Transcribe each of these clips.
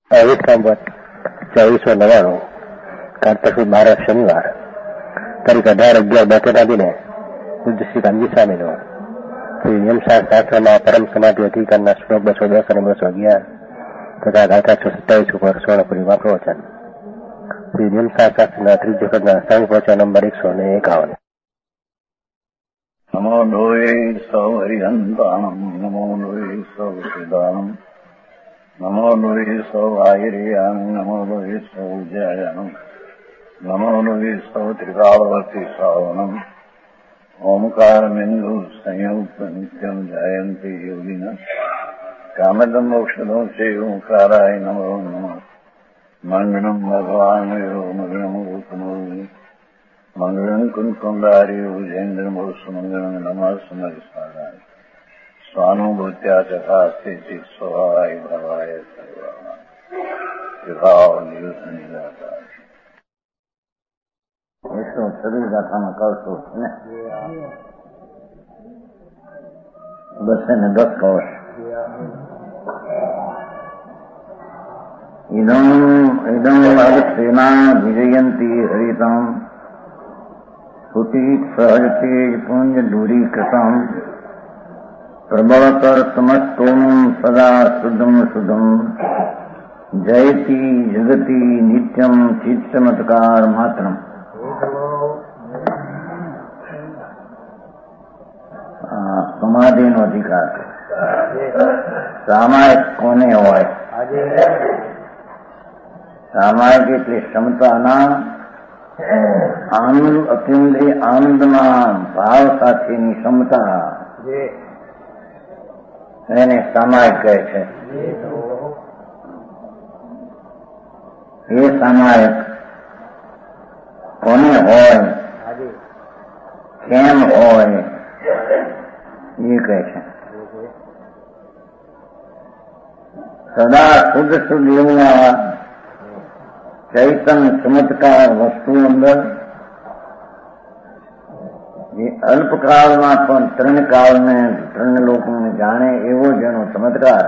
સંવત 2499 કાર્તક સુદ 12 શનિવાર તારીખ 18/11 બટેટા દિને પૂજ્ય શ્રી કાનજી સ્વામીનો શ્રી નિયમશાસ્ત્ર શાસ્ત્રમાં પરમ સમાધિ અધિકારના શ્લોક 210 અને 211 તથા ગાથા 127 ઉપર સ્વર્ણપુરીમાં પ્રવચન. શ્રી નિયમશાસ્ત્ર શાસ્ત્રના ત્રીજ વખતના સંઘ પ્રવચન નંબર 151. નમો લોહે સૌ હરિહંતાણમ, નમો લોહે સૌ સિદ્ધાણમ, નમો લોહે સૌ આયર્યામ, નમો લોહે સૌ જયામ, નમો લોહે સૌ ત્રિકાળવતી શ્રાવણમ. ઓમકાર બિંદુ સંયુક્ત નિત્યમ જયંતી યોગિના કામદમ મોક્ષદો છે ઓંકારાય નમો નમઃ. મંગળમ ભગવાન મંગળમ ગૌતમો મંગળમ કુંકુંડાર્યો જૈન્દ્રમો સુમંગળમ નમઃ સમરિસ્વારાય સ્વાનુભૂત્યા ચકાસ્તે સ્વાય ભવાય સર્વા વિભાવ નિયુતનિદાતા. વિષ્ણુ શરીર ગાથામાં કરશો ને 210 કવચ. ઇદમ અવક્ષેના વિજયંતી હરિતમ સ્ફુટિત સહજતેજ પુંજ દૂરીકૃતમ પ્રબળતર સમસ્તોમ સદા શુદ્ધમ શુદ્ધમ જયતી જગતી નિત્યમ ચિત્ત ચમત્કાર માત્રમ. સમાધિનો અધિકાર સામાયિક કોને હોય? સામાયિક એટલે ક્ષમતાના આનંદ અત્યંદ્રિય આનંદના ભાવ સાથેની ક્ષમતા, એને સામાયિક કહે છે. એ સામાયિક કોને હોય, કેમ હોય એ કહે છે. સદા શુદ્ધ શુદ્ધ એવું ચૈતન ચમત્કાર વસ્તુ અંદર જે અલ્પકાળમાં પણ ત્રણ કાળને ત્રણ લોકોને જાણે એવો જેનો ચમત્કાર,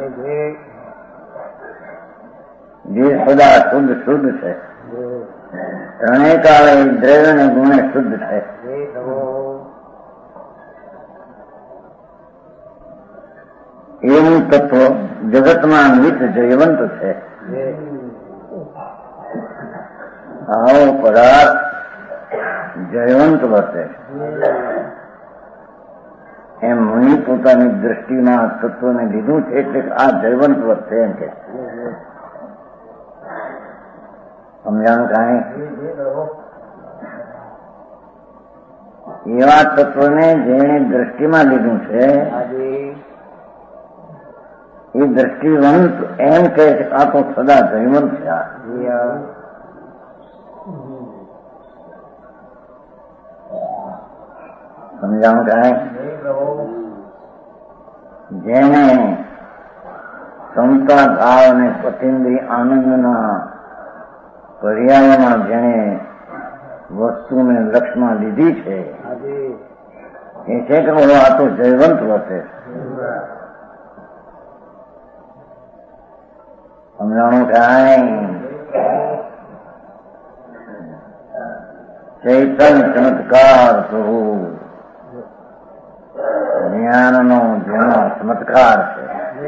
જે સદા શુદ્ધ શુદ્ધ છે, ત્રણેય કાળે દ્રવ્ય ને ગુણે શુદ્ધ છે. એવું તત્વ જગતમાં નિત જયવંત છે. આવો પદાર્થ જયવંત વર્તે એમ મુનિ પોતાની દ્રષ્ટિમાં તત્વને લીધું છે, એટલે આ જયવંત વર્તે એમ કે સમજાણું. કાંઈ એવા તત્વને જેને દ્રષ્ટિમાં લીધું છે એ દ્રષ્ટિવંત એમ કહે છે આ તો સદા જયવંત છે. સમજાવું કાંઈ? જેને ક્ષમતા ભાવ અને પતિન્દ્રિય આનંદના પર્યાયમાં જેને વસ્તુને લક્ષમાં લીધી છે એ છે કે આ તો જયવંત વર્તે. સમજાણું કાંઈ? ચૈતન ચમત્કાર પ્રભુ જ્ઞાનનો જેનો ચમત્કાર છે,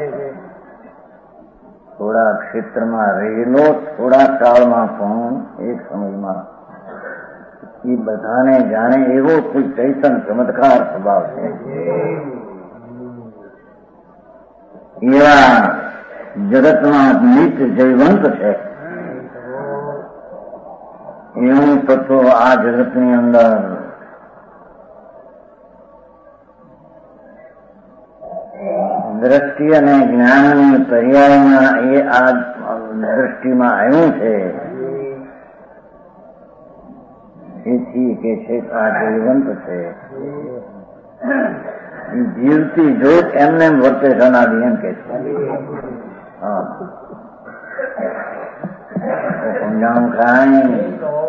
થોડા ક્ષેત્રમાં રહેલો થોડા કાળમાં પણ એક સમયમાં એ બધાને જાણે એવો કોઈ ચૈતન ચમત્કાર સ્વભાવ છે. એવા જગતમાં નિત્ય જયવંત છે. એવું તત્વ આ જગતની અંદર દ્રષ્ટિ અને જ્ઞાનની પર્યાયમાં એ આ દ્રષ્ટિમાં આવ્યું છે. એથી કે છે આ જયવંત છે. જીવતી જોત એમને વર્તે જણાવી એમ કે છે. સમજાણું કાંઈ?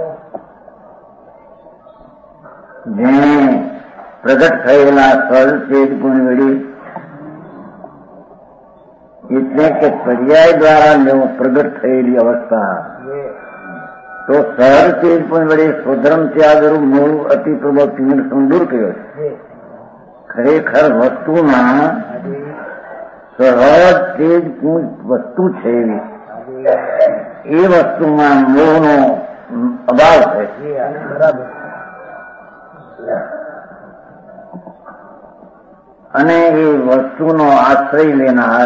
જેને પ્રગટ થયેલા સહજ ચેત ગુણ વળી એટલે કે પર્યાય દ્વારા પ્રગટ થયેલી અવસ્થા તો સહજ તેજ પણ વડે સ્વધર્મ ત્યાગરૂપ મૂળ અતિ પ્રબળ દૂર કર્યો છે. ખરેખર વસ્તુમાં સહજ તેજ વસ્તુ છે એ વસ્તુમાં મોહનો અભાવ છે. અને એ વસ્તુનો આશ્રય લેનાર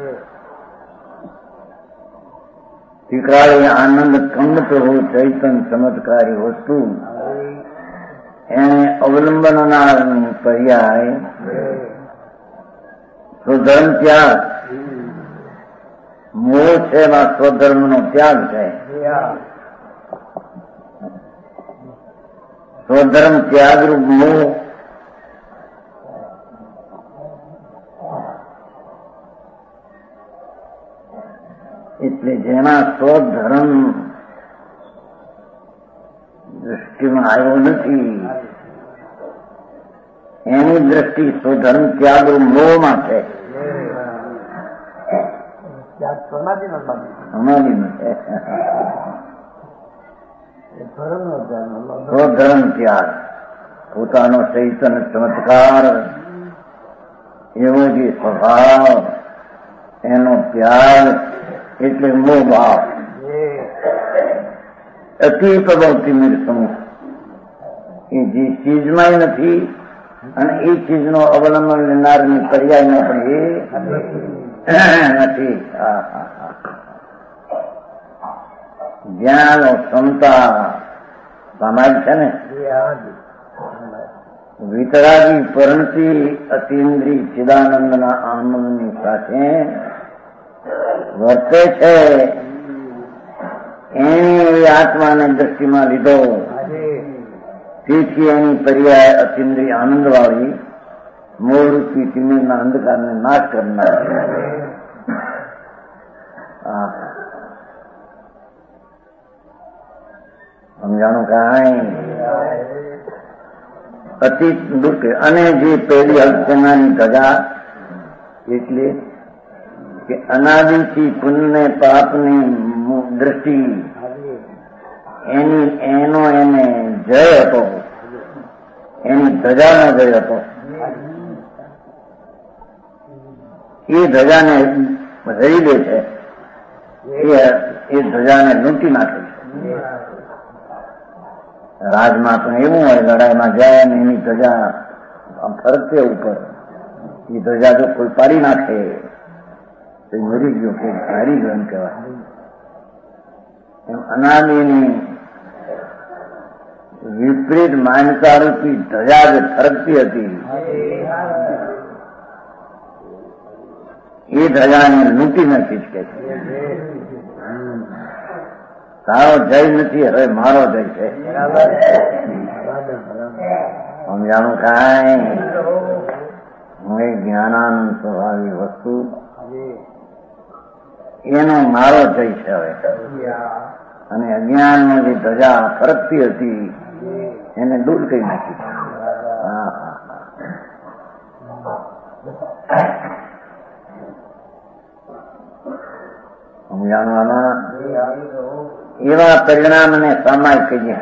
ટીકાળી આનંદ કંદ પ્રભુ ચૈતન ચમત્કારી વસ્તુ એને અવલંબનનાર પર્યાય સ્વધર્મ ત્યાગ મોહ છે એમાં સ્વધર્મનો ત્યાગ છે. સ્વધર્મ ત્યાગરૂપ મોહ એટલે જેના સ્વધર્મ દૃષ્ટિમાં આવ્યો નથી એની દ્રષ્ટિ સ્વધર્મ ત્યાગરૂપ મોહમાં છે. સ્વધર્મ ત્યાગ પોતાનો ચૈતન્ય ચમત્કાર એવો જે સ્વભાવ એનો ત્યાગ એટલે મોહ ભાવ અતિ પ્રબળથી નિર્સંગ એ જે ચીજમાં નથી અને એ ચીજનો અવલંબન લેનારની પર્યાયમાં પણ એ નથી. જ્ઞાન ક્ષમતા સામાયિક છે ને વિતરાગી પરણતી અતિન્દ્રિય ચિદાનંદના આનંદની સાથે વર્તે છે એની આત્માને દ્રષ્ટિમાં લીધો તેથી એની પર્યાય અતિન્દ્રિય આનંદ વાળી મૂળરૂપી તિમિરના અંધકારને નાશ કરનાર. સમજાણું કાંઈ અતિ દુઃખ. અને જે પહેલી અર્ચનાની ધજા એટલે કે અનાદિથી પુણ્ય પાપની દ્રષ્ટિ એનો એને જય હતો, એની ધજાનો જય હતો. એ ધજાને રહી દે છે, એ ધજાને લૂંટી નાખે છે. રાજમાં પણ એવું હોય, લડાઈમાં જાય અને એની ધજા ફરકે ઉપર, એ ધજા જો કોઈ પાડી નાખે તો મરી ગયો કે હારી ગયો એમ કહેવાય. એમ અનાદિની વિપરીત માન્યતા રૂપી ધજા જે ફરકતી હતી એ ધજાને લૂંટી નાખી શકે છે. તારો જય નથી, હવે મારો જય છે. સમજાણું કાંઈ હું એ જ્ઞાનાનંદ સ્વભાવી વસ્તુ એનો મારો જય છે હવે. અને અજ્ઞાનનો જે ધજા ફરકતી હતી એને દૂર કરી નાખી. સમજાણવામાં એવા પરિણામને સામાયિક કહીએ.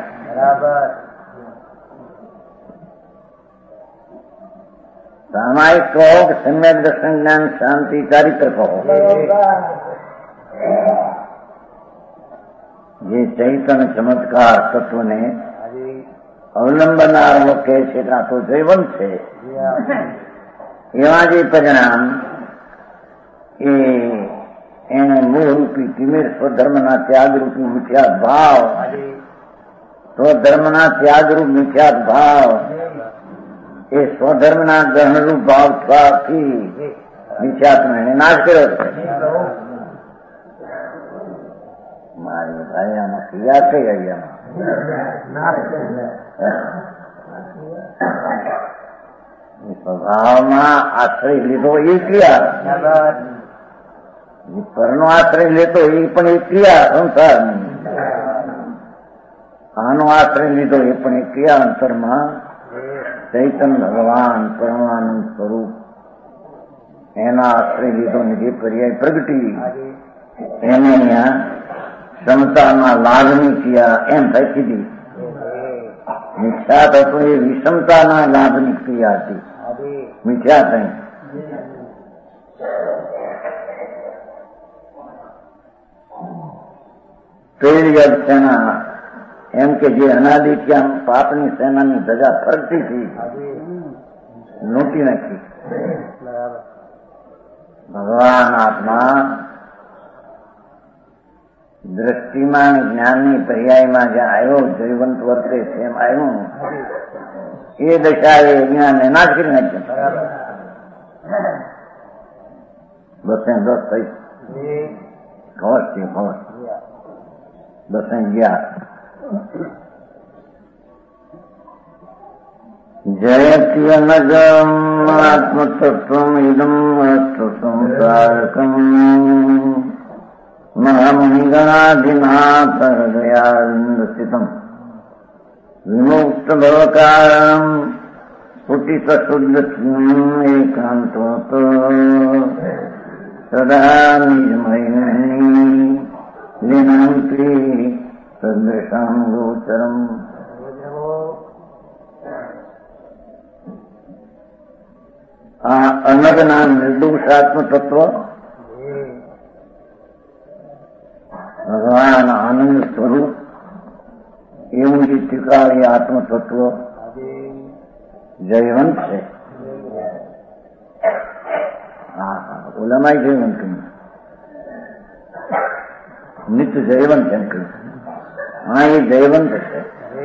સામાયિક કહો કે સમ્યક દર્શન જ્ઞાન શાંતિ ચારિત્ર કહો, જે ચૈતન ચમત્કાર તત્વને અવલંબનારો કહે છે આ તો જૈવંત છે. એવા જે પરિણામ એને મૂળરૂપી તિમિર સ્વધર્મના ત્યાગરૂપી મિથ્યાત ભાવ, સ્વધર્મના ત્યાગરૂપ મિથ્યાત ભાવ એ સ્વધર્મના ગ્રહણરૂપ ભાવ થવાથી મિથ્યાત્મનો એને નાશ કર્યો છે. મારી ભાઈ આમાં ક્રિયા કઈ આવી? સ્વભાવમાં આશ્રય લીધો એ ક્રિયા, પરનો આશ્રય લેતો એ પણ એક ક્રિયા સંસારની, આનો આશ્રય લીધો એ પણ એક ક્રિયા. અંતરમાં ચૈતન્ય ભગવાન પરમાનંદ સ્વરૂપ એના આશ્રય લીધો ને જે પર્યાય પ્રગટી એને અહીંયા ક્ષમતાના લાભની ક્રિયા એમ થઈ કીધી. મિથ્યા તત્વ એ વિષમતાના લાભની ક્રિયા હતી. મિથ્યા થઈ પેલી સેના એમ કે જે અનાદિ ત્યાં પાપની સેનાની ધજા ફરતી હતી લૂંટી નાખી. ભગવાન આત્મા દ્રષ્ટિમાં જ્ઞાનની પર્યાયમાં જ્યાં આવ્યો જયવંત વર્તે તેમ આવ્યું એ દશા એ જ્ઞાનને નાશ કરી નાખ્યું. 10 થઈ ખબર છે ખબર 10 ગયા. જયત્યનગમ આત્મતત્વમ ઇદમ અસ્તુ સંસારકમ મહામુનિગણાધિનાથ હૃદયારવિંદસ્થિતમ વિમુક્ત ભવકારમ પુટિત શુદ્ધ એકાંતોત સદા નિજમયની લીનંતી સદૃશાં ગોચરમ. આ અનગના નિર્દોષાત્મ તત્વ ભગવાન આનંદ સ્વરૂપ એવું જે ત્રિકાળી આત્મ તત્વ જયવંત છે. ઓલામાં જયવંત કહ્યું, નિત્ય જયવંત એમ કહ્યું. હા એ જયવંત છે.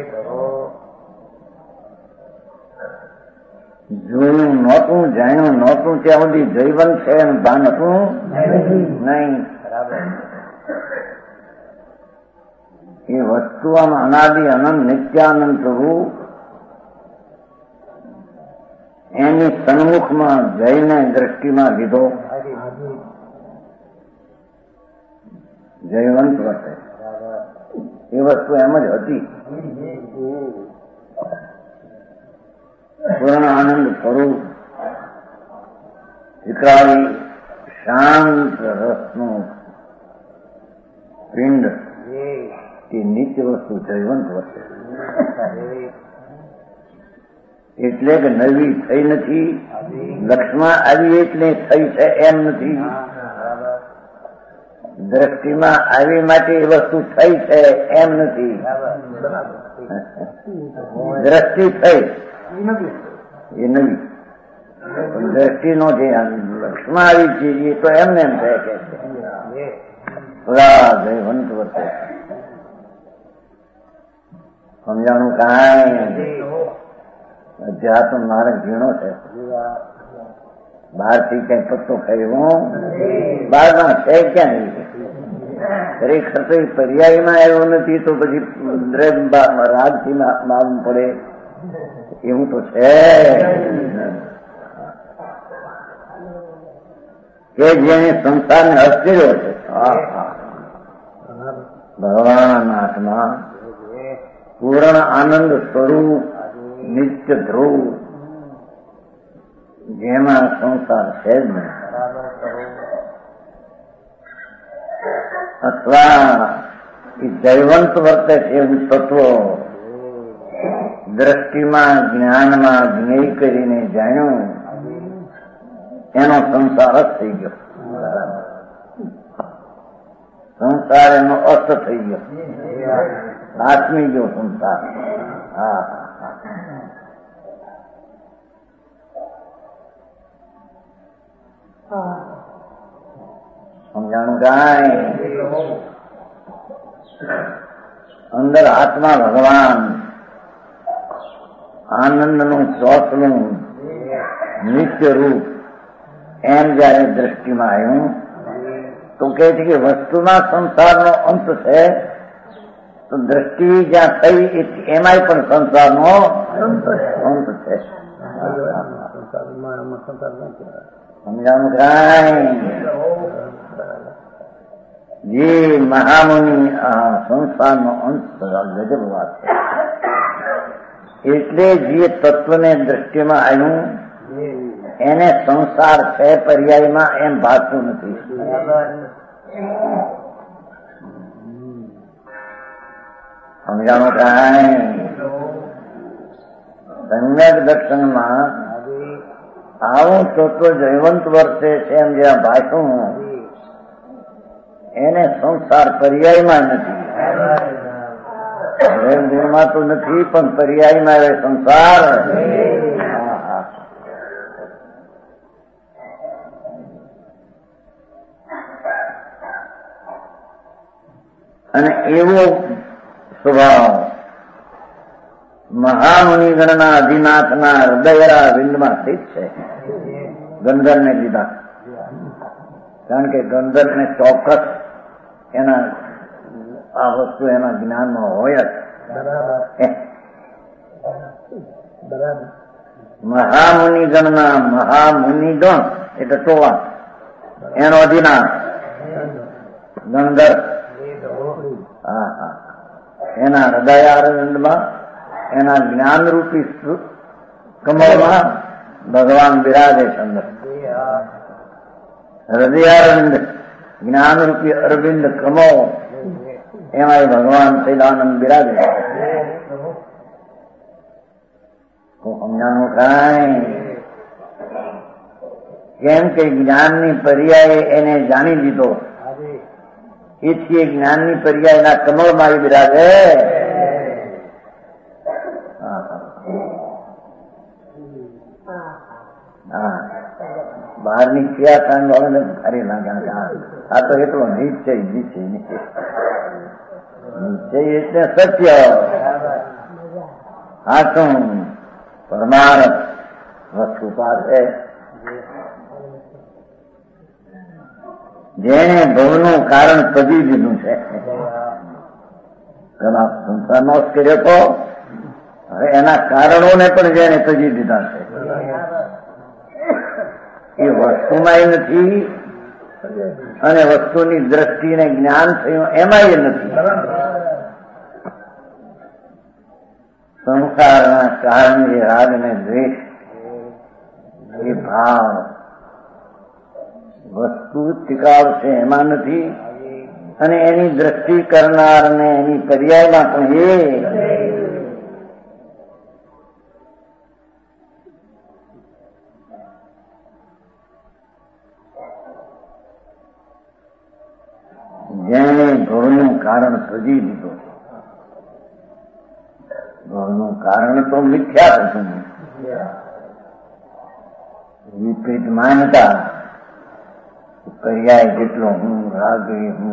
જોયું નહોતું જાણ્યું નહોતું ત્યાં સુધી જયવંત છે એમ ભાન હતું નહીં. એ વસ્તુ આમ અનાદિ અનંત નિત્યાનંદ પ્રભુ એની સન્મુખમાં જઈને દ્રષ્ટિમાં લીધો જયવંત વર્તે. એ વસ્તુ એમ જ હતી. પૂર્ણ આનંદ સ્વરૂપ વિકરાળી શાંત રસનું પિંડ એ નિત્ય વસ્તુ જયવંત વર્તે. એટલે કે નવી થઈ નથી, લક્ષમાં આવી એટલે થઈ છે એમ નથી, દ્રષ્ટિમાં આવી માટે એ વસ્તુ થઈ છે એમ નથી. દ્રષ્ટિ થઈ એ નવી, દ્રષ્ટિનો જે લક્ષમાં આવી છે એ તો એમને એમ થાય કે જયવંત વર્તે. સમજાણું કાંઈ અધ્યાત્મ માર્ગ ઝીણો છે. બહારથી કઈ પત્તો ખાયો બહારમાં છે ક્યાં નહીં. ખરેખર તો એ પર્યાયમાં આવ્યો નથી તો પછી રાગથી માલવું પડે એવું તો છે કે જેને સંસારને અસ્તિર્યો છે. ભગવાન આત્મા પૂર્ણ આનંદ સ્વરૂપ નિત્ય ધ્રુવ જેમાં સંસાર છે જ નહીં. અથવા એ જયવંત વર્તે છે એવું તત્વ દ્રષ્ટિમાં જ્ઞાનમાં જ્ઞેય કરીને જાણ્યું એનો સંસાર જ થઈ ગયો. સંસાર એનો અસ્ત થઈ ગયો, આત્મી ગયો સંસાર. હા સમજાણું કાંઈ. અંદર આત્મા ભગવાન આનંદનું ચોસલું નિત્ય રૂપ એમ જયારે દ્રષ્ટિમાં આવ્યું તો કહે છે કે વસ્તુના સંસારનો અંત છે તો દ્રષ્ટિ જ્યાં થઈ એમાંય પણ સંસારનો અંત છે. સમજાણું કાંઈ. જે મહામુનિ આ સંસારનો અંત ગજબ વાત છે. એટલે જે તત્વને દ્રષ્ટિમાં આવ્યું એને સંસાર છે પર્યાયમાં એમ ભાગતું નથી. સમજાણું કાંઈ? સમ્યક દર્શનમાં આવું તો જયવંત વર્ષે છે એમ જ્યાં ભાષું એને સંસાર પર્યાયમાં નથી. માં તો નથી પણ પર્યાયમાં આવે સંસાર. અને એવો સ્વભાવ મહામુનિગણના અધિનાથના હૃદયરા વિંદમાં સ્થિત છે. ગંધર્વને લીધા, કારણ કે ગંધર્વને ચોક્કસ એના આ વસ્તુ એના જ્ઞાનમાં હોય જ. મહામુનિગણના મહામુનિગણ એટલે ટોળા, એનો અધિનાથ ગંધર્વ. એના હૃદયારવિંદમાં એના જ્ઞાનરૂપી કમળમાં ભગવાન બિરાજે છે. અંદર હૃદયારવિંદ જ્ઞાનરૂપી અરવિંદ કમળ, એમાં ભગવાન શૈલાનંદ બિરાજે. સમજાણું કાંઈ? કેમ કે જ્ઞાનની પર્યાય એને જાણી લીધો, એથી જ્ઞાનની પર્યાયના કમળમાં એ બિરાજે. બહારની ક્રિયા કાંડ વાળાને ભારે લાગે. આ તો એટલો નિશ્ચય નિશ્ચય નિશ્ચય નિશ્ચય એટલે સત્ય સાચું પરમાર્થ વસ્તુ પાસે જેને ભવનું કારણ તજી દીધું છે. ઘણા સંસાર નોશ કર્યો તો હવે એના કારણોને પણ જેને તજી દીધા છે. એ વસ્તુમાં નથી અને વસ્તુની દ્રષ્ટિને જ્ઞાન થયું એમાં એ નથી. સંસારના કારણે જે રાગ ને દ્વેષ એ ભાવ વસ્તુ ટીકાવશે એમાં નથી, અને એની દ્રષ્ટિ કરનાર ને એની પર્યાયમાં પણ જેને ભવનું કારણ સજી દીધું. ભવનું કારણ તો મિથ્યા હતું, વિપરીત માનતા. પર્યાય જેટલો હું રાગ હું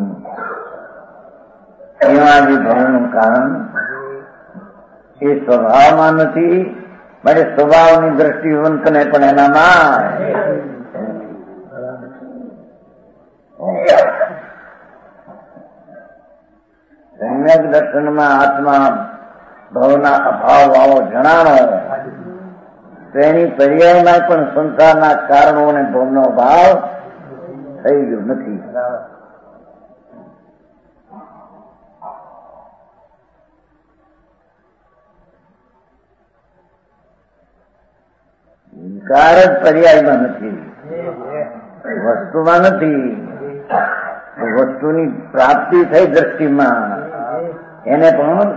એમાં જે ભવનું કારણ એ સ્વભાવમાં નથી, માટે સ્વભાવની દ્રષ્ટિવંતને પણ એનામાં સમ્યક દર્શનમાં આત્મા ભવના અભાવ વાળો જણાણો, તેની પર્યાયમાં પણ સંસારના કારણો અને ભવનો ભાવ થઈ ગયો નથી. વિકાર જ પર્યાયમાં નથી, વસ્તુમાં નથી. વસ્તુની પ્રાપ્તિ થઈ દ્રષ્ટિમાં એને પણ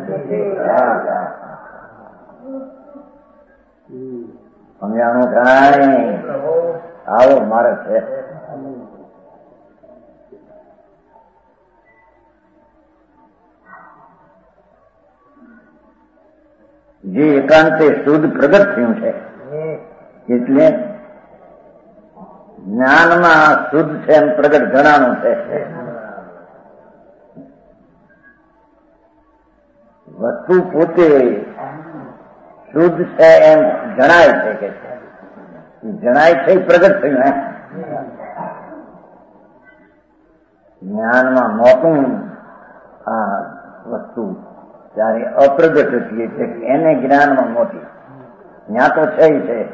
સમજાણું કાંઈ? આવો મારે છે. જે એકાંતે શુદ્ધ પ્રગટ થયું છે એટલે જ્ઞાનમાં શુદ્ધ છે એમ પ્રગટ જણાનું છે. વસ્તુ પોતે શુદ્ધ છે એમ જણાય છે કે જણાય છે પ્રગટ થયું. જ્ઞાનમાં મોટું આ વસ્તુ ત્યારે અપ્રગટ હતી એટલે એને જ્ઞાનમાં મોટી, ત્યાં તો છે.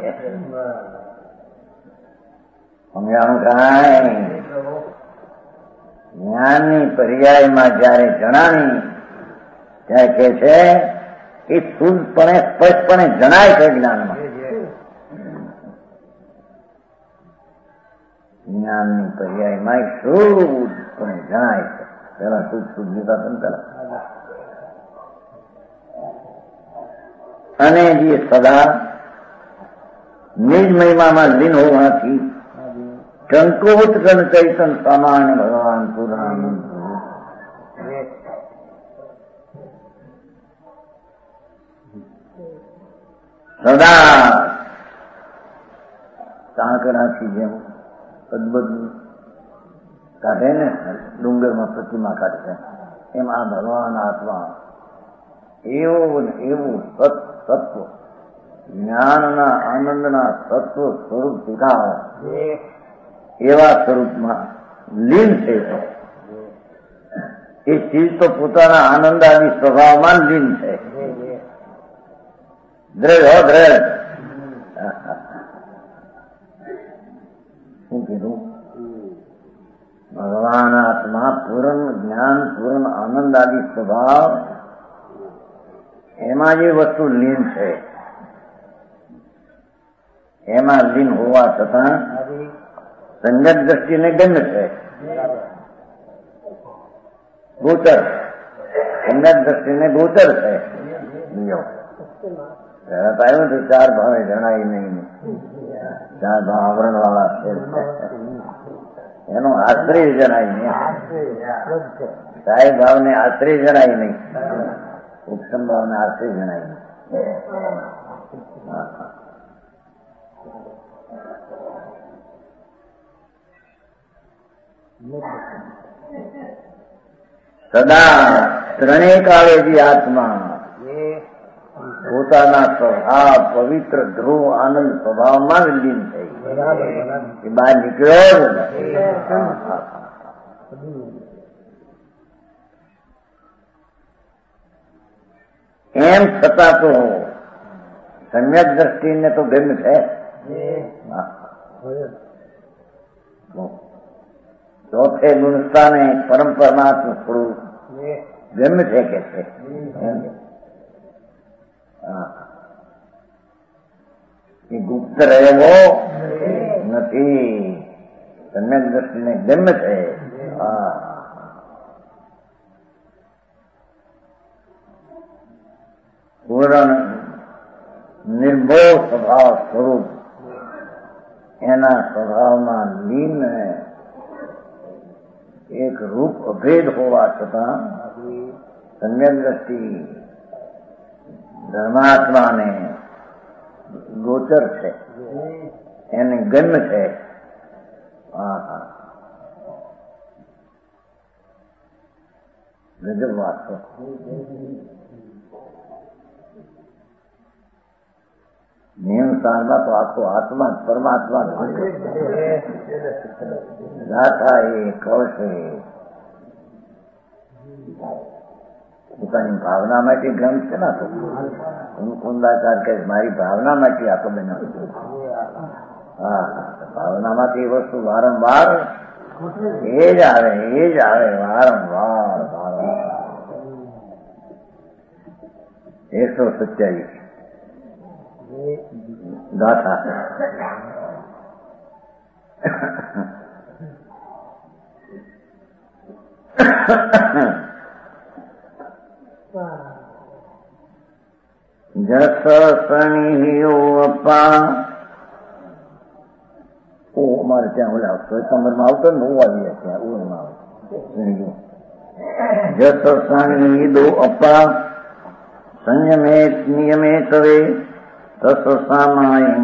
સમજાણું કાંઈ? જ્ઞાનની પર્યાયમાં જયારે જણાવી ત્યારે કે છે એ શુદ્ધપણે સ્પષ્ટપણે જણાય છે જ્ઞાનમાં. જ્ઞાનની પર્યાયમાં શુદ્ધ પણ જણાય છે. પેલા શુદ્ધ લીધા હતા ને પેલા. અને જે સદા નિજ મહિમામાં લીન હોવાથી કંકોત કણ ચૈતન સામાન્ય ભગવાન પૂર્ણાનંદ સદા કાંકરાથી જેમ અદભુત કાઢે ને ડુંગરમાં પ્રતિમા કાઢે એમ આ ભગવાન આત્મા એવું ને એવું સત્વ જ્ઞાનના આનંદના સત્વ સ્વરૂપ દેખાવ એવા સ્વરૂપમાં લીન છે. એ ચીજ તો પોતાના આનંદ આદિ સ્વભાવમાં લીન છે. દ્રઢ દ્રઢ શું કીધું? ભગવાન આત્મા પૂર્ણ જ્ઞાન પૂર્ણ આનંદ આદિ સ્વભાવ એમાં જે વસ્તુ લીન છે એમાં લીન હોવા છતાં સંગત દ્રષ્ટિને ગમ્ય છે. ગોચર સંગત દ્રષ્ટિને ગોચર છે. આવ્યું તો ચાર ભાવે જણાય નહીં. ચાર ભાવ આવરણ વાળા છે એનો આશ્રય જણાય નહીં. સાહેબ ભાવને આશ્રય જણાય નહીં. ઉપસમ ભાવને આશ્રય જણાય નહીં. સદા ત્રણેય કાળે જે આત્મા પોતાના સ્વભાવ પવિત્ર ધ્રુવ આનંદ સ્વભાવમાં લીન થઈ એ બહાર નીકળ્યો એમ છતાં તો સમ્યક દ્રષ્ટિને તો ગમ્ય છે. ચોથે ગુણસ્થાને પરમ પરમાત્મા સ્વરૂપ ગમ્ય છે કે છે. એ ગુપ્ત રહેવો નથી. સમ્યક દ્રષ્ટિને ગમ્ય છે. પૂર્ણ નિર્ભય સ્વભાવ સ્વરૂપ એના સ્વભાવમાં લીન એક રૂપ અભેદ હોવા છતાં સમ્યક દ્રષ્ટિ ધર્માત્માને ગોચર છે, એને ગમ્ય છે. ગજબ વાત છે. નિયમ સારમાં તો આખો આત્મા પરમાત્મા ગાથા એ કહેશે પોતાની ભાવના માટે ગ્રંથ છે ને. તો કુંદાચાર કહે મારી ભાવના માટે આ તો બનાવ. ભાવનામાંથી એ વસ્તુ વારંવાર એ જ આવે વારંવાર 127 ગાથા. જસ સણિયોપા અમારે ત્યાં ઓલા 100 નંબરમાં આવતો ને હું આવી ત્યાં ઓમાં જસ સણિદો અપા સંયમે નિયમે સવે તસ સામાયમ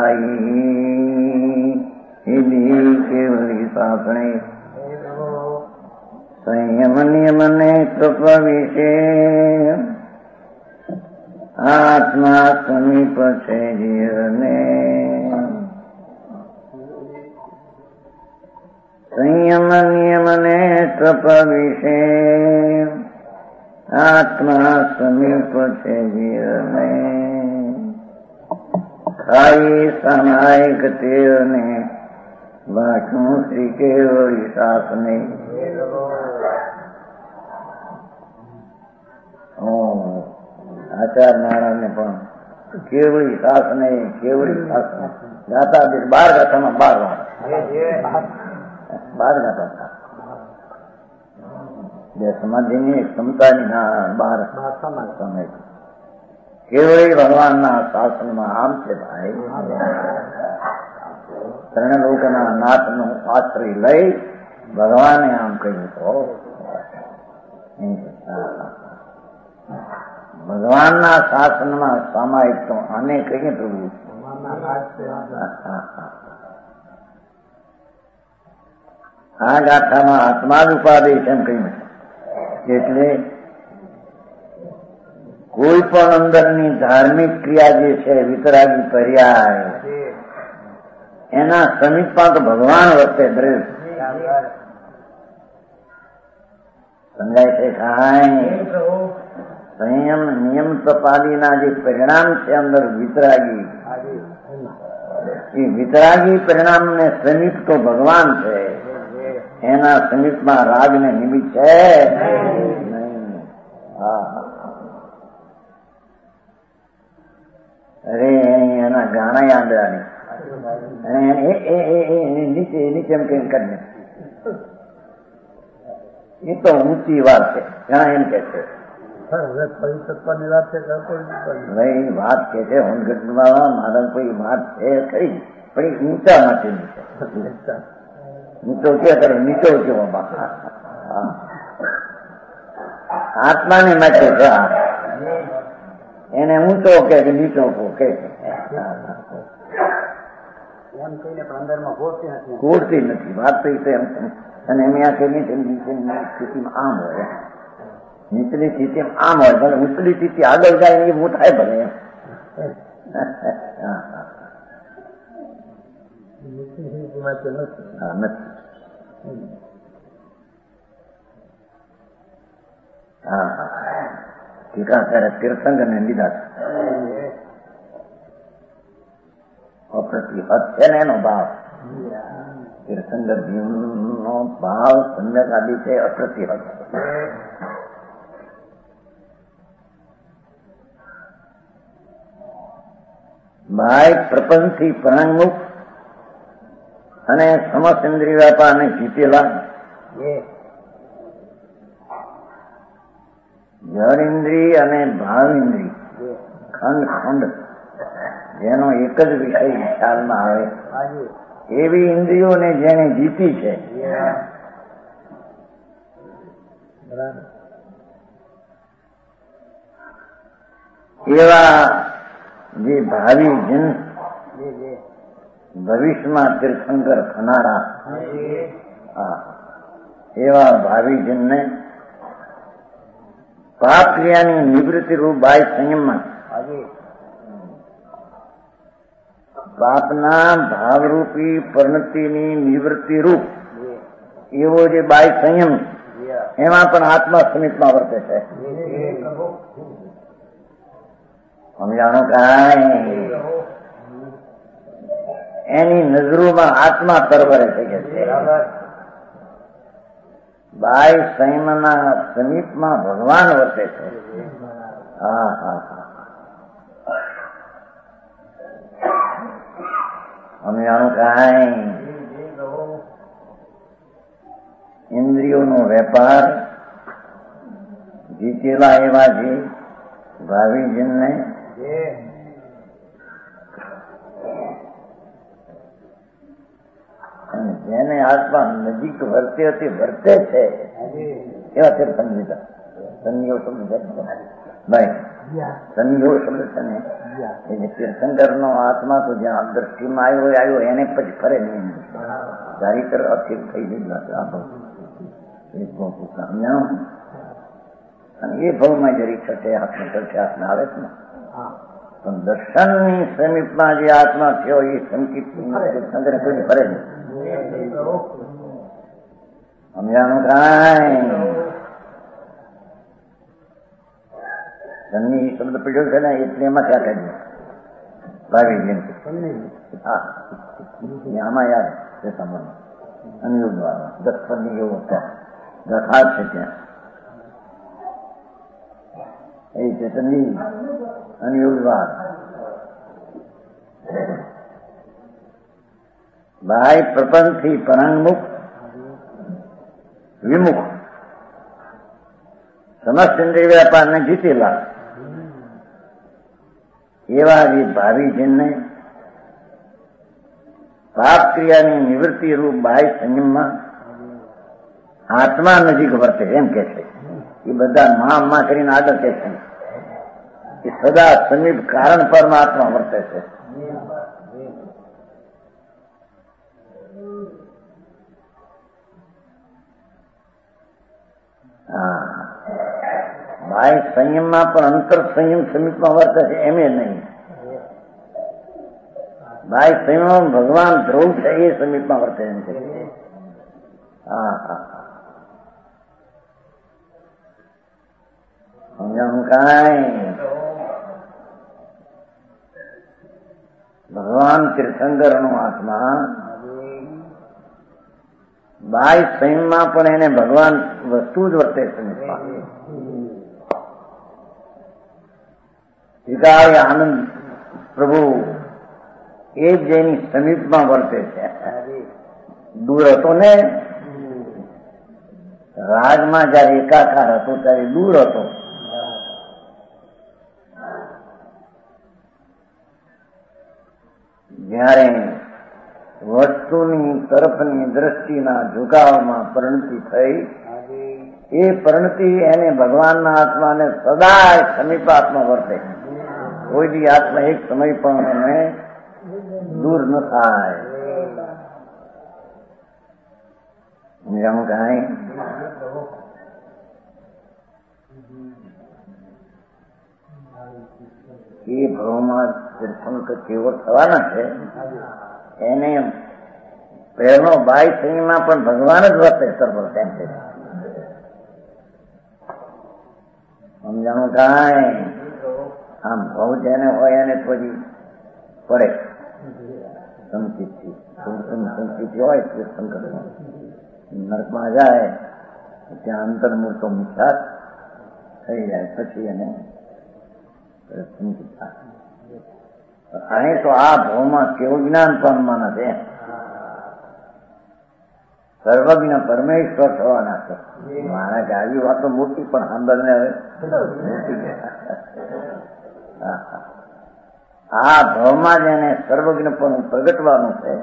ઠાઈ કેવલી સાસણે સંયમ નિયમને તપ વિશે આત્મા સમીપ છે જીવને. સંયમ નિયમને તપ વિશે આત્મા સમીપ છે જીવને. ખાઈ સામાયિક તેરને વાંચું શ્રી કેવળી સાસને. આચાર નારાયણને પણ કેવળી શાસને કેવળી શાસને ગાતા 12 ગાથામાં 12 વાર 12 ગાથા બે સમાધિની ક્ષમતાની 12 સમય કેવળી ભગવાનના શાસનમાં આમ છે ભાઈ, ત્રણલોકના નાથનો આશ્રય લઈ ભગવાને આમ કહ્યું તો ભગવાનના શાસનમાં સામાયિક તો આને કહીએ પ્રભુ. આ ગાથામાં આત્માનુપાદેશ એમ કહ્યું એટલે કોઈ પણ અંદરની ધાર્મિક ક્રિયા જે છે વિતરાગી પર્યાય એના સમીપમાં તો ભગવાન વર્તે દ્રઢ. સમજાય છે કાંઈ? સંયમ નિયમ તપાદીના જે પરિણામ છે અંદર વિતરાગી, એ વિતરાગી પરિણામને સમીપ તો ભગવાન છે, એના સમીપમાં રાગને નિમિત્ત છે નહીં. અરે એના ગાણા યાદરાની નીચે નીચે એમ કઈ કરીને એ તો ઊંચી વાત છે. ઘણા એમ કે છે ભાઈ વાત કે છે હોનગઢમાં મારા કોઈ વાત છે ખરી, પણ એ ઊંચા માટેની છે. નીચો ક્યાં કરે? નીચો કેવો આત્માને માટે છે. એને ઊંચો કે નીચો કે ગોળતી નથી વાત તો એમ. અને એમ કે નીચેની સ્થિતિમાં આમ હોય, નીચલી સ્થિતિમાં આમ હોય, ભલે ઊંચલી સ્થિતિ આગળ જાય એ હું થાય ભલે એમ. ટીકાકારે તીર્થંકર ને લીધા અપ્રતિહત છે ને એનો ભાવ. તીર્થંકર જીવનો ભાવ સંદક આદિ છે અપ્રતિહત. ભાઈ પ્રપંચથી પરાંગમુખ અને સમસ્ત ઇન્દ્રિય વ્યાપારને જીતેલા જળ ઇન્દ્રિય અને ભાવ ઇન્દ્રિય ખંડ ખંડ જેનો એક જ વિષય ખ્યાલમાં આવે એવી ઇન્દ્રિયોને જેને જીતી છે એવા જે ભાવિ જન ભવિષ્યમાં તીર્થંકર થનારા એવા ભાવિ જનને પાપ ક્રિયાની નિવૃત્તિ રૂપ બાહ્ય સંયમમાં પાપના ભાવરૂપી પરિણતિની નિવૃત્તિ રૂપ એવો જે બાહ્ય સંયમ એમાં પણ આત્મા સમીપમાં વર્તે છે. સમજાણો કાંઈ? એની નજરોમાં આત્મા તરવરે થઈ ગયા છે. બાહ્ય સંયમના સમીપમાં ભગવાન વર્તે છે. સમજાણું કાંઈ? ઇન્દ્રિયોનો વેપાર જીતેલા એવા જે ભાવિ જનને અને જેને આત્મા નજીક વર્તે તે વર્તે છે એવા તે સમજીતા. સંયોગ શબ્દ ભાઈ સંયોગ શબ્દ છે ને એટલે તીર્થંકર નો આત્મા તો જ્યાં દ્રષ્ટિમાં આવ્યો એને પછી ફરે નહીં. સારી તરફ અસ્થિર થઈ ગઈ સમજાણું. અને એ ભાવમાં જરી થશે હાથમાં થશે હાથમાં આવે છે ને. પણ દર્શનની સમીપમાં જે આત્મા થયો એ સંકિત તીર્થંકર કોઈ ફરે નહીં. સમજાણું કાંઈ? સન્ની શબ્દ પીડ્યો છે ને એટલે એમાં ક્યાં કરીએ ભાવી જયંતિ. આમાં યાદ છે સાંભળો અનિયોગ દ્વારા 10 પદની એવો દખાત છે ત્યાં એ ચેતનની અનિયોગ દ્વાર બાહ્ય પ્રપંચથી પરાંગમુખ વિમુખ સમસ્ત ઇન્દ્રિય વ્યાપારને જીતેલા એવા જે ભાવિજનને પાપ ક્રિયાની નિવૃત્તિ રૂપ બાહ્ય સંયમમાં આત્મા નજીક વર્તે એમ કે છે. એ બધા માં કરીને આગળ કે છે એ સદા સમીપ કારણ પરમાત્મા વર્તે છે. બાહ્ય સંયમમાં પણ અંતર સંયમ સમીપમાં વર્તે છે એમ નહીં. બાહ્ય સંયમ ભગવાન ધ્રુવ છે એ સમીપમાં વર્તે એમ છે. સમજાણું કાંઈ ભગવાન તીર્થંકર નો આત્મા બાહ્ય સંયમમાં પણ એને ભગવાન વસ્તુ જ વર્તે સમીપમાં. વિકાય આનંદ પ્રભુ એ જ જેની સમીપમાં વર્તે છે. દૂર હતો ને રાગમાં જયારે એકાકાર હતો ત્યારે દૂર હતો. જ્યારે વસ્તુની તરફની દ્રષ્ટિના ઝુકાવમાં પરિણતિ થઈ એ પરિણતિ એને ભગવાનના આત્માને સદા સમીપાત્મા વર્તે. કોઈ બી આત્મા એક સમય પણ એને દૂર ન થાય. સમજાણું કાંઈ? એ ભાવમાં તીર્થંકર કેવો થવાના છે એને પહેલો બાહ્ય સંયમમાં પણ ભગવાન જ વર્તે સર્વ તેમ છે. સમજાણું કાંઈ? આમ ભાવ જેને હોય એને પછી પડે સંચિત હોય તીર્થંકર નરકમાં જાય ત્યાં અંતર્મુખ તો મિથ્યા થઈ જાય પછી એને અહીં તો આ ભાવમાં કેવું જ્ઞાન પામવાના છે. સર્વજ્ઞ પરમેશ્વર થવાના છે. મારા કે આવી વાતો મોટી પણ સાંભળને હવે આ ભાવમાં જ એને સર્વજ્ઞ પણ પ્રગટવાનું છે.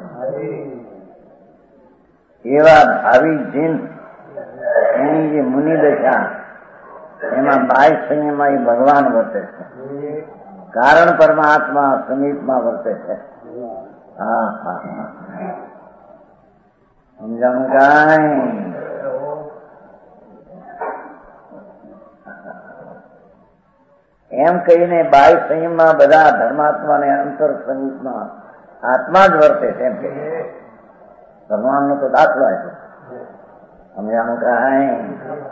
એવા ભાવિ જીન એની જે મુનિ દશા એમાં બાહ્ય સંયમમાં એ ભગવાન વર્તે છે. કારણ પરમાત્મા સમીપમાં વર્તે છે. સમજાણું કાંઈ? એમ કહીને બાહ્ય સંયમમાં બધા ધર્માત્માને અંતર સમીપમાં આત્મા જ વર્તે છે એમ કે ભગવાનનો તો દાખલો છે. સમજાણું કાંઈ?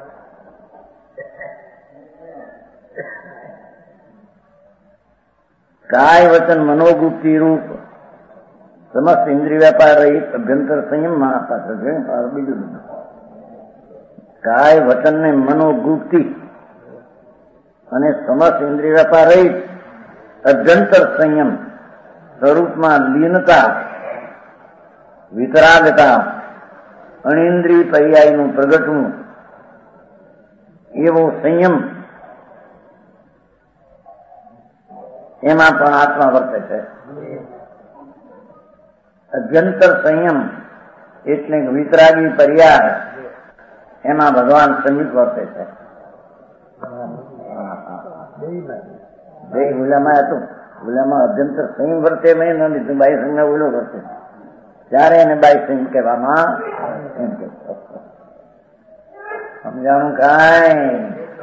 કાય વચન મનોગુપ્તિ રૂપ સમસ્ત ઇન્દ્રિય વ્યાપાર રહિત અભ્યંતર સંયમમાં પાછળ બીજું કાય વચન ને મનોગુપ્તિ અને સમસ્ત ઇન્દ્રિય વ્યાપાર રહિત અભ્યંતર સંયમ સ્વરૂપમાં લીનતા વિતરાગતા અનિન્દ્રિય પર્યાયનું પ્રગટવું એવો સંયમ એમાં પણ આત્મા વર્તે છે. અભ્યંતર સંયમ એટલે વિતરાગી પર્યાય એમાં ભગવાન સમીપ વર્તે છે. ઉલામાં હતું ઉલામાં અભ્યંતર સંયમ વર્તે મેં ન લીધું બાહ્ય સંયમ ઉલો વર્તે ત્યારે એને બાહ્ય સંયમ કહેવામાં એમ કે સમજાણું કાંઈ?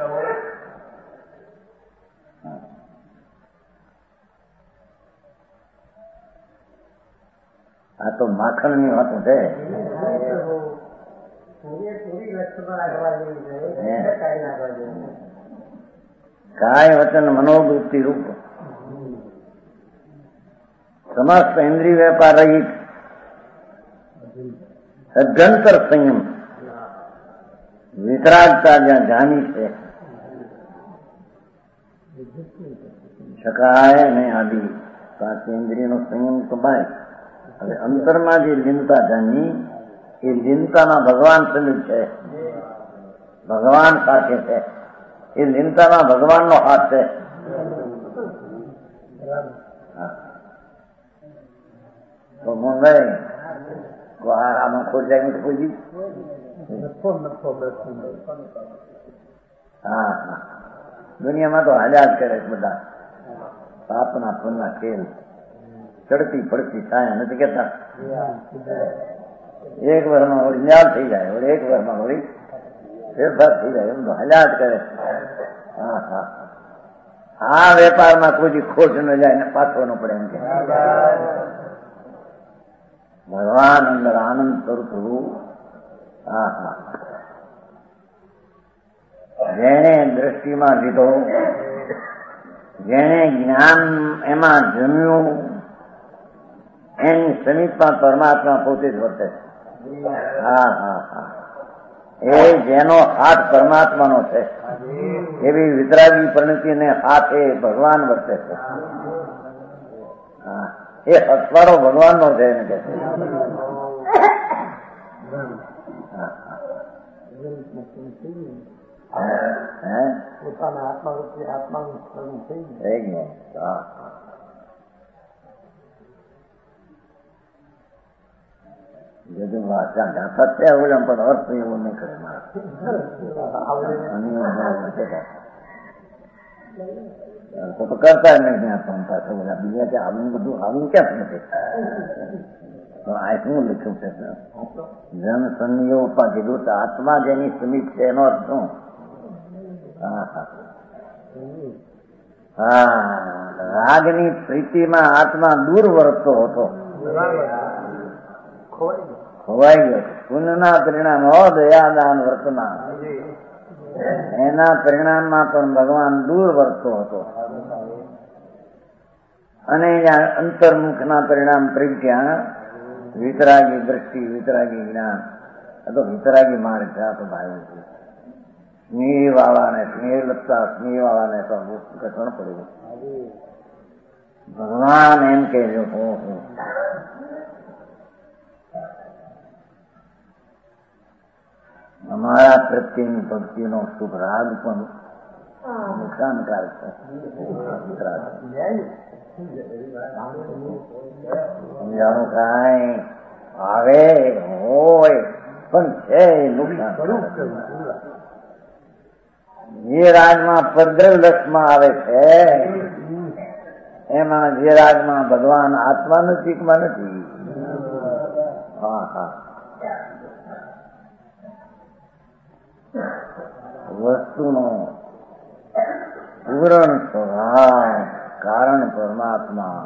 આ તો માખણ ની વાતો છે. કાય વચન મનોવૃત્તિ રૂપ સમસ્ત ઇન્દ્રિય વ્યાપાર રહિત અભ્યંતર સંયમ વિતરાગતા જ્યાં જાની છે શકાય ને આદિ પાંચ ઇન્દ્રિયનો સંયમ તો બાય. હવે અંતરમાં જે લીનતા જાણી એ લીનતામાં ભગવાન સમીપ છે, ભગવાન સાથે છે. એ લીનતામાં ભગવાનનો હાથ છે. તો મુંબઈ આમાં ખોટ જાય તો કોઈ હા હા દુનિયામાં તો હાલ્યા જ કરે બધા પાપના પુણ્યના ખેલ. ચડતી પડતી છાયા નથી કેતા. એક વર્ષમાં વળી ન્યાલ થઈ જાય, વળી એક વર્ષમાં વળી ફેરફાર થઈ જાય, એમ તો હાલ્યા જ કરે. હા હા આ વેપારમાં કોઈ ખોટ ન જાય ને પાછો ન પડે એમ કે ભગવાન અંદર આનંદ સ્વરૂપ. હા હા જેને દ્રષ્ટિમાં લીધો, જેને જ્ઞાન એમાં જમ્યું, એની સમીપમાં પરમાત્મા પોતે જ વર્તે છે. હા હા હા એ જેનો હાથ પરમાત્માનો છે એવી વિતરાગી પરિણતિને હાથે ભગવાન વર્તે છે. હા એ હસવાડો ભગવાનનો છે એને કે પોતાના આત્મા વચ્ચે આત્માનું સ્મરણ થઈ ગયું. બધું સત્ય બોલે પણ અર્થ એવું નહીં કરે તો કરતા નહીં આપવાનું પાછો બધા બીજા કે આવું બધું આવું ક્યાં નથી. આ શું લખ્યું છે જન સંયોગમાં કીધું તો આત્મા જેની સમીપ છે એનો અર્થ શું? હા રાગની પ્રીતિમાં આત્મા દૂર વર્તતો હતો, ખોવાઈ ગયો. પુણ્યના પરિણામ દયાદાન વર્તમાન એના પરિણામમાં પણ ભગવાન દૂર વર્તતો હતો. અને અંતર્મુખના પરિણામ પ્રજ્ઞા, વિતરાગી દ્રષ્ટિ, વિતરાગી જ્ઞાન. આ તો વિતરાગી માર્ગ છે. આ તો ભાઈ સ્નેહ વાળાને સ્નેહ લગતા સ્નેહ વાળાને તો ઘટણ પડ્યું. ભગવાન એમ કહેજો અમારા પ્રત્યેની ભક્તિનો શુભ રાગ પણ નુકસાનકારક છે. સમજાણું કાંઈ આવે હોય પણ છે નુકસાન. જે રાગમાં પરદ્રવ્યમાં આવે છે એમાં જે રાગમાં ભગવાન આત્માનું ચીકમાં નથી. હા હા વસ્તુનો પૂરણ સ્વભાવ કારણ પરમાત્મા,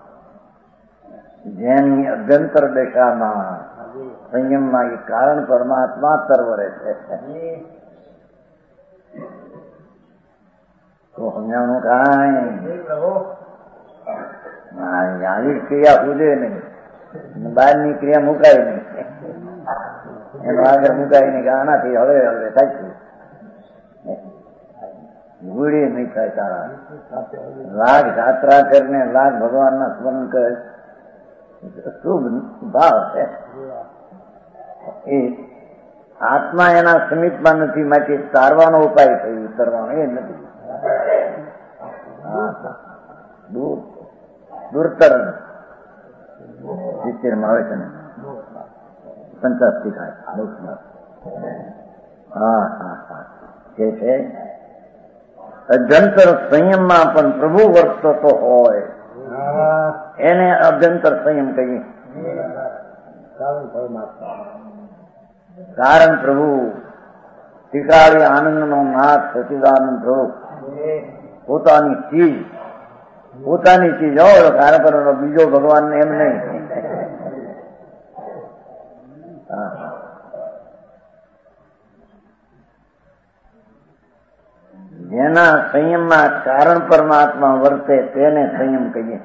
જેની અભ્યંતર દશામાં સંયમમાં એ કારણ પરમાત્મા તરવરે છે. તો સમજાવવાનું કાંઈ આવી ક્રિયા પૂજે નહીં, બહારની ક્રિયા મુકાય નહીં, એનો આગળ મુકાય નહીં કે આનાથી હવે હવે થાય ગુડી નહીં થાય. તારા લાખ જાત્રા કરીને લાખ ભગવાનના સ્મરણ કરે શુભ ભાવ છે. એ આત્મા એના સમીપમાં નથી, માટે તારવાનો ઉપાય થયો, ઉતરવાનો એ નથી. દૂરતર 70 માં આવે છે ને 85 થાય. હા હા હા જે છે અભ્યંતર સંયમમાં પણ પ્રભુ વર્તતો હોય એને અભ્યંતર સંયમ કહીએ. કારણ પ્રભુ ટીકાળી આનંદનો નાથ સચિદાનંદ પ્રભુ પોતાની ચીજ હોય કારણ કરવાનો બીજો ભગવાન એમ નહીં. જેના સંયમમાં કારણ પરમાત્મા વર્તે તેને સંયમ કહીએ.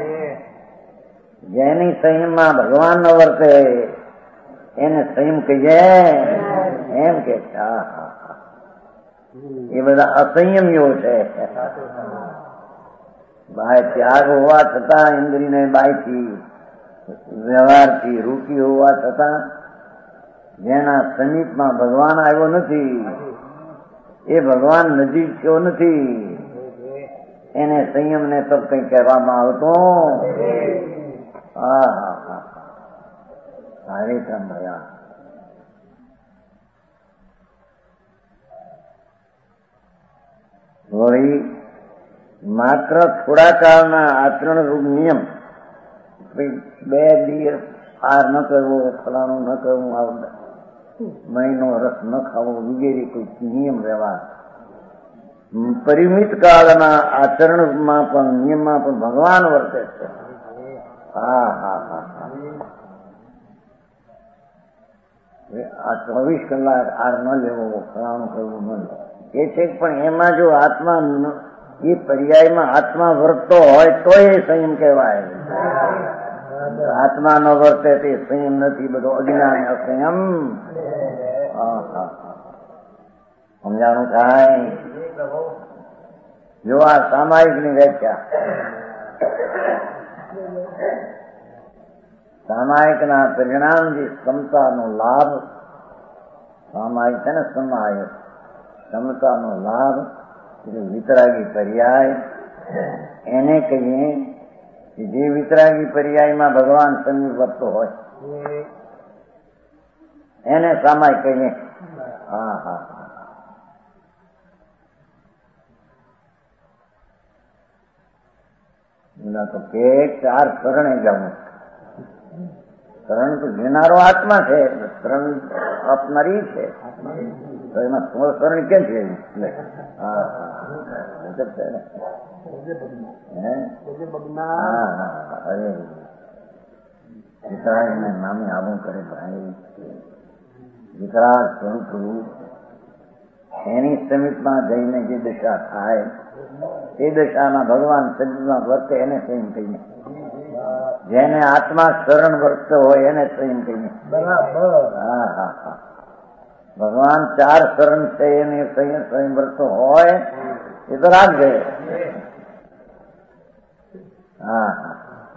જેની સંયમમાં ભગવાન ન વર્તે એને સંયમ કહીએ એમ કે એ બધા અસંયમીઓ છે. બાય ત્યાગ હોવા છતાં ઇન્દ્રિયને બાયથી વ્યવહારથી રૂકી હોવા છતાં જેના સમીપમાં ભગવાન આવ્યો નથી, એ ભગવાન નજીક થયો નથી, એને સંયમને તો કઈ કહેવામાં આવતો. હા હા હા કાર્યક્રમ ભયા. વળી માત્ર થોડા કાળના આચરણ રૂપ નિયમ, 2 દિવસ પાર ન કરવો, ફલાણું ન કરવું, મહીનો રસ ન ખાવો વગેરે કોઈ નિયમ વ્યવહાર, પરિમિત કાળના આચરણમાં પણ નિયમમાં પણ ભગવાન વર્તે છે. હા હા હા હા આ 24 કલાક આર ન લેવો, ફલાણું કરવું ન લેવું એ છે. પણ એમાં જો આત્મા એ પર્યાયમાં આત્મા વર્તતો હોય તો એ સંયમ કહેવાય. આત્મા ન વર્તે તે સંયમ નથી, બધો અજ્ઞાન અસંયમ. સમજાણું કાંઈ? જો આ સામાયિક ની વ્યાખ્યા, સામાયિક ના પરિણામથી ક્ષમતાનો લાભ, સામાયિક છે ને સમાયક, ક્ષમતાનો લાભ એટલે વિતરાગી પર્યાય એને કહીએ. જે વિતરાગી પર્યાયમાં ભગવાન સમીપ વર્તતો હોય એને સામાયિક કહીએ. હા હા એના તો કે 4 શરણે જવું. શરણ તો લેનારો આત્મા છે, શરણ આપનારી છે, તો એમાં શરણ કેમ છે? હા અરે વિતરાગને નામે આવું કરે ભાઈ. વિતરાગ સ્વરૂપ એની સમીપમાં જઈને જે દશા થાય એ દશામાં ભગવાન સજીવમાં વર્તે એને સંયમ કહીએ. જેને આત્મા શરણ વર્તતો હોય એને સંયમ કહીએ. હા હા હા ભગવાન 4 શરણ છે એને સંયમ વર્તતો હોય એ તો રાગ ગયે. હા હા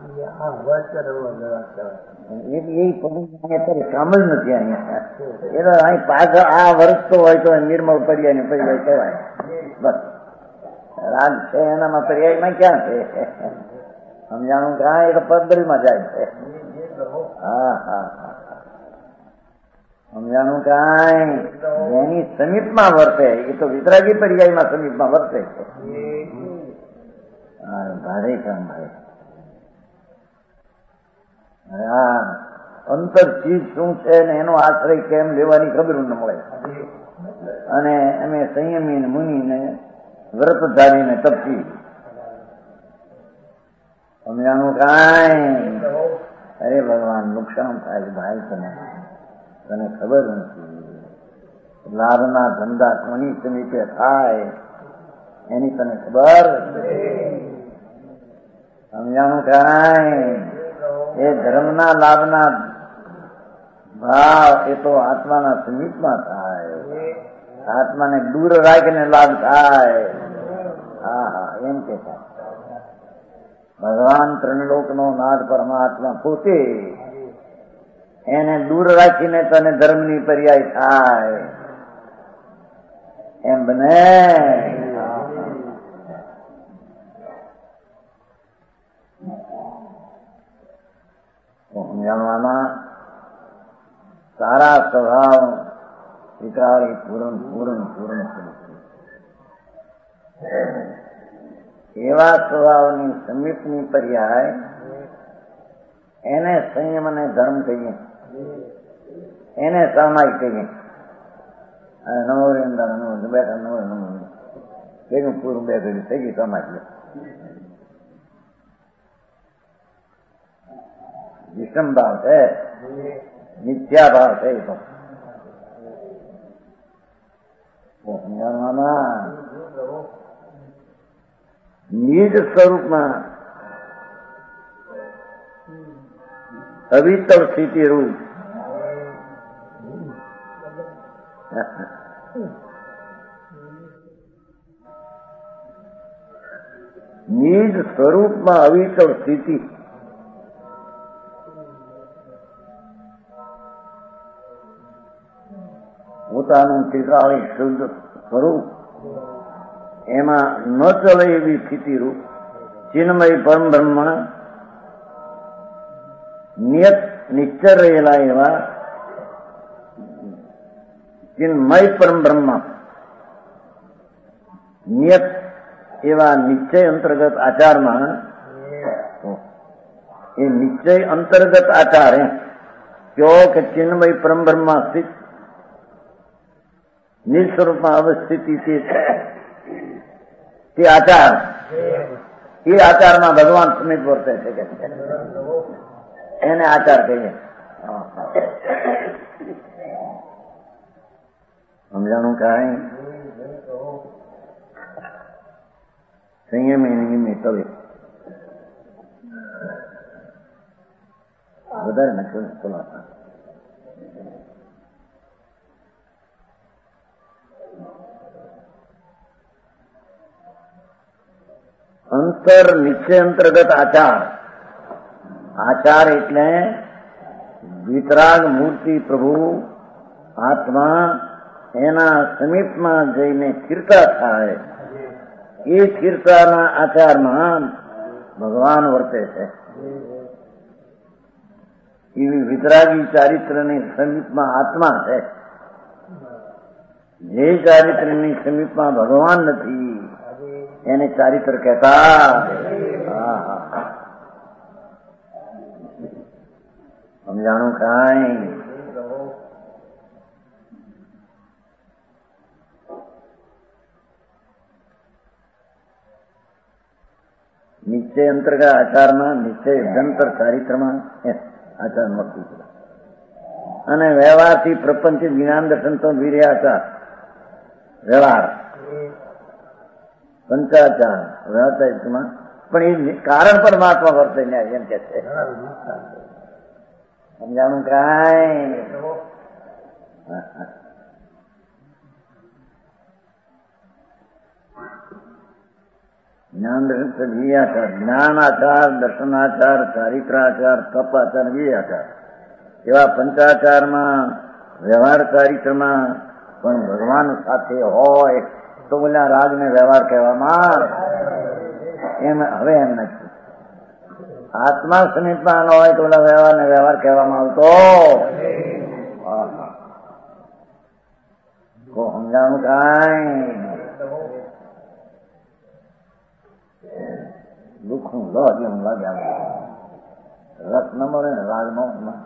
કામ જ નથી અહીંયા. એ તો અહીં પાછળ આ વર્તતો હોય તો નિર્મળ પર્યાય ને પર્યાય કહેવાય. બસ રાગ છે એનામાં પર્યાયમાં ક્યાં છે? સમજાણું કાં? એ તો પદમાં જાય છે. હા હા હા સમજાણું કાંઈ? એની સમીપમાં વર્તે એ તો વિતરાગી પર્યાયમાં સમીપમાં વર્તે છે. ભારે કામ ભાઈ. હા અંતર ચીજ શું છે ને એનો આશ્રય કેમ લેવાની ખબર ન મળે. અને અમે સંયમી મુનિને વ્રતધારીને તપસી. સમજાણું કાંઈ? અરે ભગવાન નુકસાન થાય ભાઈ, તને ખબર નથી. લાભના ધંધા કોની સમીપે થાય એની તને ખબર? સમજાણું કાંઈ? એ ધર્મના લાભના ભાવ એ તો આત્માના સમીપમાં થાય. આત્માને દૂર રાખીને લાભ થાય. હા હા એમ કે ભગવાન ત્રણલોકનો નાથ પરમાત્મા પોતે એને દૂર રાખીને તને ધર્મની પર્યાય થાય એમ બને. સમજાવવામાં સારા સ્વભાવ સ્વીકારી પૂર્ણ પૂર્ણ પૂર્ણ એવા સ્વભાવની સમીપની પર્યાય એને સંયમ અને ધર્મ કહીએ, એને સામાયિક કહીએ. નવો બેઠા નવો ભેગું પૂરું 2 ઘડી થઈ ગઈ સામાયિક. વિષમ ભાવ છે, મિથ્યા ભાવ છે. એ તો સમજાવવામાં નિજ સ્વરૂપમાં અવિતર સ્થિતિ રૂપ નિજ સ્વરૂપમાં અવિચળ સ્થિતિ, પોતાનું ઠેકાળે શુદ્ધ સ્વરૂપ, એમાં ન ચલે એવી સ્થિતિરૂપ ચિન્મય પરમ બ્રહ્મ, નિયત નિશ્ચર રહેલા એવા ચિન્મય પરમ બ્રહ્મ, નિયત એવા નિશ્ચય અંતર્ગત આચારમાં, એ નિશ્ચય અંતર્ગત આચાર કયો કે ચિન્મય પરમ બ્રહ્મમાં સ્થિત નિજ સ્વરૂપમાં અવસ્થિતિ તે આચાર, એ આચારમાં ભગવાન સમિત વર્તે છે કે એને આચાર કહીએ. સમજાણું કાંઈ? સંયમ નિમિત્ત હવે વધારે નક્કી ખોલાતા અંતર નિશ્ચય અંતર્ગત આચાર. આચાર એટલે વિતરાગ મૂર્તિ પ્રભુ આત્મા એના સમીપમાં જઈને સ્થિરતા થાય, એ સ્થિરતાના આચારમાં ભગવાન વર્તે છે. એવી વિતરાગી ચારિત્રની સમીપમાં આત્મા છે. જે ચારિત્રની સમીપમાં ભગવાન નથી એને ચારિત્ર કહેતા. સમજાણું કાંઈ? નિશ્ચય અંતર્ગત આચારમાં, નિશ્ચય અભ્યંતર ચારિત્રમાં આચાર મળતું છે. અને વ્યવહારથી પ્રપંચ જ્ઞાન દર્શન તો વીર્ય આચાર, વ્યવહાર પંચાચાર વ્યવહારમાં, પણ એ કારણ પરમાત્મા વર્તે ન્યાય એમ કે છે. સમજાણું કાંઈ? જ્ઞાન દર્શન વીર્યાચાર, જ્ઞાનાચાર, દર્શનાચાર, ચારિત્રાચાર, તપાચાર, વીર્યાચાર, એવા પંચાચારમાં વ્યવહાર ચારિત્રમાં પણ ભગવાન સાથે હોય તો બોલ્યા રાગને વ્યવહાર કહેવામાં. એમ હવે એમ નથી. આત્મા સમીપમાં ન હોય તો ઓલા વ્યવહારને વ્યવહાર કહેવામાં આવતો. સમજાણું કાંઈ? દુઃખનું લો જેમ લાગે રસ ન મળે ને રાગ નો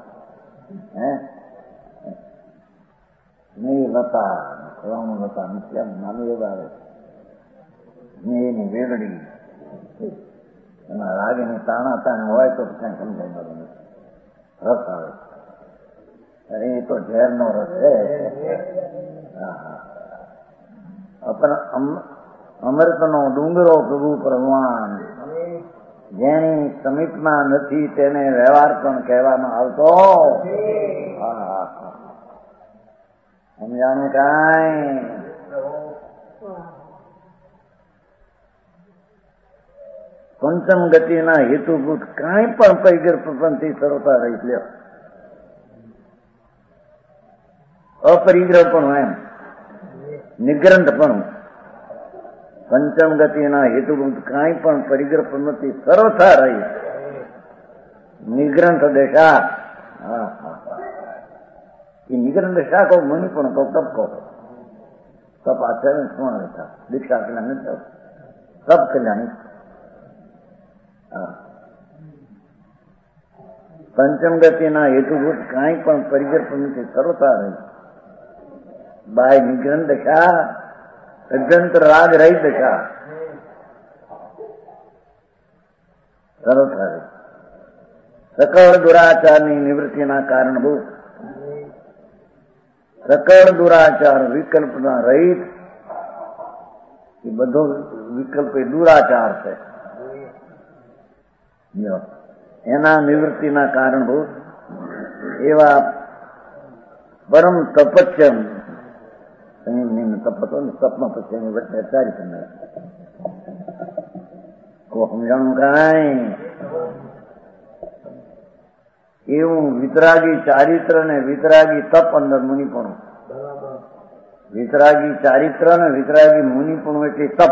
નહીં લતા ખવાનું લતા કેમ નાનું યોગ આવે એની વેગડી એના રાગ એની તાણા તાણા હોય તો કઈ સમજાય બરોબર રસ આવે. અરે એ તો ઝેર નો રસ છે. અમૃતનો ડુંગરો પ્રભુ ભગવાન જેની સમીપમાં નથી તેને વ્યવહાર પણ કહેવામાં આવતો. સમજાણું કાંઈ? પંચમ ગતિના હેતુભૂત કાંઈ પણ પૈગર પ્રપંચથી સરળતા રહી લ્યો. અપરિગ્રહ પણ એમ નિગ્રંથ પણ પંચમ ગતિના હેતુભૂત કાંઈ પણ પરિગ્રહ પ્રવૃત્તિ સરળતા રહી. નિગ્રંથ દશા, એ નિગ્રંથ દશા કહો, મુનિ પણ કહો, તપ કહો. તપ આચરણ કોણ રહેતા? દીક્ષા કલ્યાણ તપ કલ્યાણ. પંચમ ગતિના હેતુભૂત કાંઈ પણ પરિગ્રહ પ્રવૃત્તિ સરળતા રહી. બાય નિગ્રંથ દશા, અભ્યંતર રાગ રહી દશા સરળતા રહી. સકળ દુરાચારની નિવૃત્તિના કારણભૂત, સકળ દુરાચાર વિકલ્પના રહિત, એ બધો વિકલ્પ એ દુરાચાર છે. એના નિવૃત્તિના કારણભૂત એવા પરમ તપસ્યમ સંયમ તપ હતો ને, તપમાં પછી એની વચ્ચે ચારિત્ર સમજાણું કાંઈ એવું વિતરાગી ચારિત્ર ને વિતરાગી તપ અંદર મુનિપણું. વિતરાગી ચારિત્ર ને વિતરાગી મુનિપણું એટલે તપ.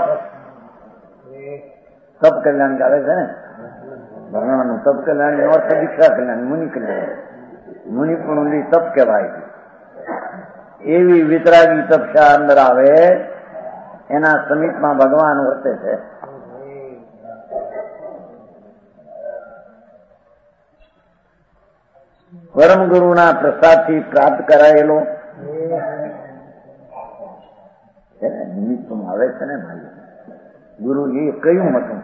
તપ કલ્યાણ આવે છે ને ભગવાનનું તપ કલ્યાણ નો અર્થ દીક્ષા કલ્યાણ, મુનિ કલ્યાણ. મુનિપણું તપ કહેવાય. એવી વિતરાગી તપસ્યા અંદર આવે એના સમીપમાં ભગવાન વર્તે છે. પરમ ગુરુના પ્રસાદથી પ્રાપ્ત કરાયેલો નિમિત્તમાં આવે છે ને ભાઈ. ગુરુજી કયું હતું?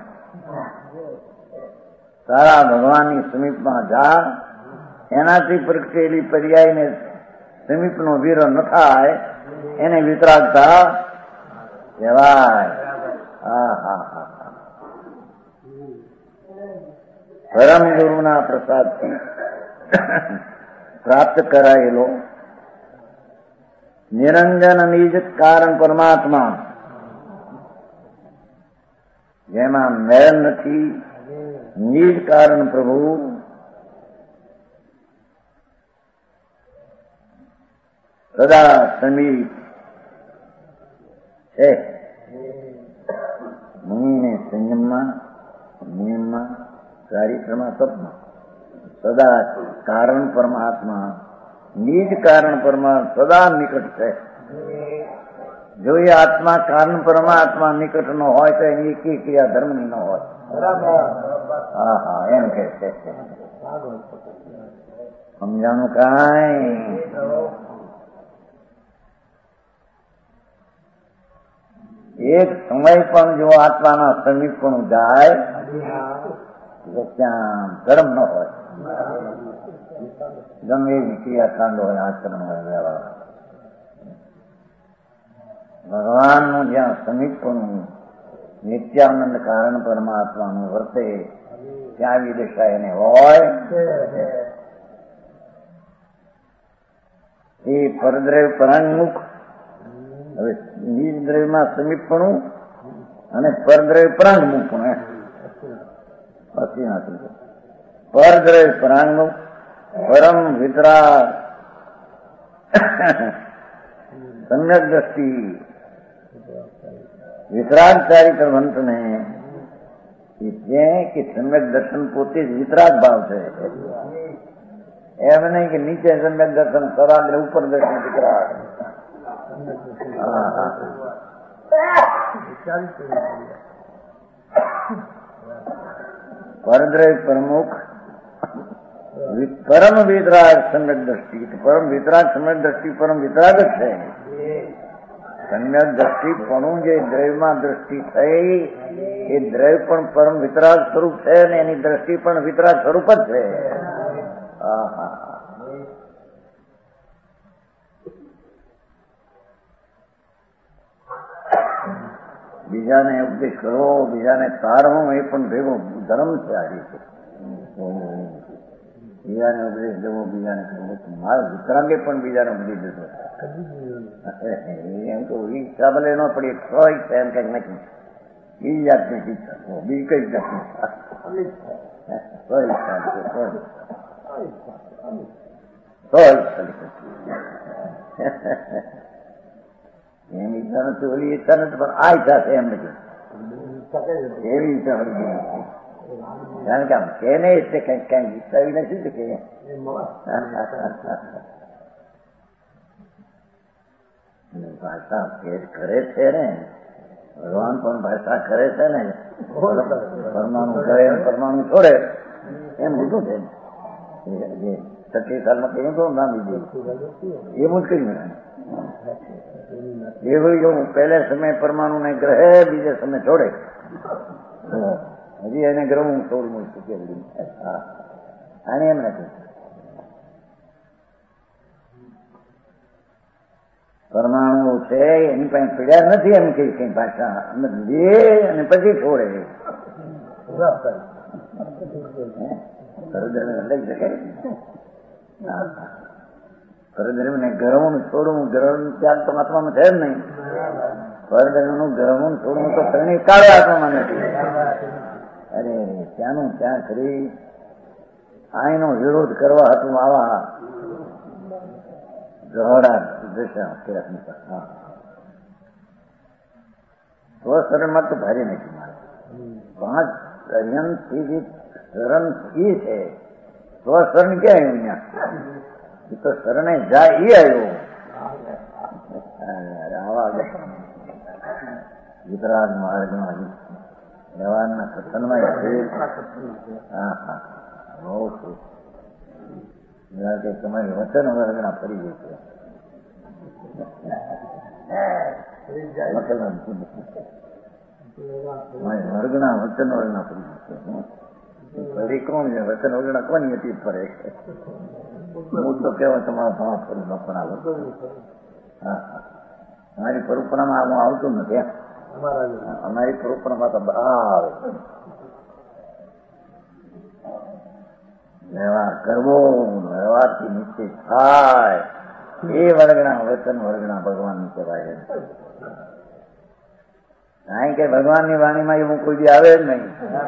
સારા ભગવાનની સમીપમાં જા, એનાથી પ્રગટેલી પર્યાયને સમીપનો વીરો ન થાય એને વિતરાગતા કહેવાય. પરમ ગુરુના પ્રસાદથી પ્રાપ્ત કરાયેલો નિરંજન નિજ કારણ પરમાત્મા, જેમાં મેળ નથી, નિજ કારણ પ્રભુ, સદા સમીપ છે. મુનિને સંયમમાં, નિયમમાં, ચારિત્રમાં, તપમાં સદા કારણ પરમાત્મા, નિજ કારણ પરમાત્મા સદા નિકટ છે. જો એ આત્મા કારણ પરમાત્મા નિકટ નો હોય તો એની એકી ક્રિયા ધર્મની ન હોય. એમ કે છે. સમજાણું કાંઈ? એક સમય પણ જો આત્માના સમીપ પણ જાય તો ત્યાં ધર્મ ન હોય. ગમે એવી ક્રિયાકાંડ હોય, આચરણ હોય, વ્યવહાર. ભગવાનનું જ્યાં સમીપનું નિત્યાનંદ કારણ પરમાત્માનું વર્તે ત્યાં વિદશા એને હોય. એ પરદ્રવ્ય પરાંગમુખ. હવે નિજ દ્રવ્યમાં સમીપણું અને પરદ્રવ્ય પરાંગમુખપણું. પરદ્રવ્ય પરાંગમુખ, પરમ વિતરાગ, સમ્યક દ્રષ્ટિ. વિતરાગ ચારિત્ર ભંતને કે સમ્યક દર્શન પોતે જ વિતરાગ ભાવ છે. એમ નહીં કે નીચે સમ્યક દર્શન, સરાગ્ર ઉપર દર્શન વિતરાગ. પરદ્રવ્ય પ્રમુખ, પરમ વિતરાગ સમ્યક દ્રષ્ટિ. પરમ વિતરાગ સમ્યક દ્રષ્ટિ પરમ વિતરાગ જ છે. સમ્યક દ્રષ્ટિ પણ જે દ્રવ્યમાં દ્રષ્ટિ થઈ એ દ્રવ્ય પણ પરમ વિતરાગ સ્વરૂપ છે અને એની દ્રષ્ટિ પણ વિતરાગ સ્વરૂપ જ છે. બીજાને ઉપદેશ કરવો, બીજાને તારવો એ પણ ભેગો ધર્મ છે. આ રીતે બીજાને ઉપદેશ દેવો, બીજાને મારા વિતરાગે પણ બીજાને ઉપદેશ દેતો. એમ તો ઈચ્છા ભલે ન પડી, સો ઈચ્છા એમ કઈક નથી. બીજી જાતની ઈચ્છા, બીજી કઈ જાતની સો ઈચ્છા એમ ઈચ્છા નથી, ઓલી ઈચ્છા નથી, પણ આ ઈચ્છા છે એમ નથી. એવી ઈચ્છા નથી. કારણ કે આમ કે નહીં એટલે કઈક કઈક ઈચ્છા એવી નથી કે ભાષા ફેર કરે છે ને. ભગવાન પણ ભાષા કરે છે ને. પરમાણુ કરે, પરમાણુ છોડે, એમ બધું છે. 36 સાલમાં કહ્યું તો નામ લીધું એ મુશ્કેલ નહીં. એવું જો પહેલા સમય પરમાણુ ને ગ્રહે, બીજે સમય છોડે. હજી એને ગ્રહું છોડવું શીખેલું. આને એમ નથી. પરમાણુ છે એની પાસે પીડ્યા નથી એમ કઈ ભાષા લે અને પછી છોડે. લઈ શકાય. પરદ્રવ્યને ગરવું છોડવું, ગરમ ત્યાગ તો આત્મામાં છે જ નહીં. પરદ્રવ્યનું ગરવું છોડવું તો ત્રણેય કાળે આત્મામાં નથી. અરે ત્યાંનું ત્યાં કરી આઈનો વિરોધ કરવા હતું આવા ગહડા દશા હા સ્વશરણમાં તો ભારી નથી મારે 5 સંયમથી જે શરણ એ છે સ્વશરણ ક્યાં આવ્યું અહીંયા એ તો શરણે જાય એ આવ્યો આવા વિતરાગ માર્ગમાં વ્યવહારના કથનમાં હા હા બહુ છું કે તમારી વચન વર્ગના ફરી જશે વર્ગના વચન વર્ગના ફરી જશે ફરી કોણ છે વચન વર્ગના કોની હતી ફરે હું તો કેવા તમારા ભાવ ફરું બપોરા હા હા અમારી પરંપરામાં હું આવતું નથી અમારી પરંપરામાં તો બહાર વ્યવહાર કરવો વ્યવહારથી નિશ્ચિત થાય એ વર્ગના વચન વર્ગના ભગવાન કહેવાય કારણ કે ભગવાનની વાણીમાં એવું કોઈ દી આવે જ નહીં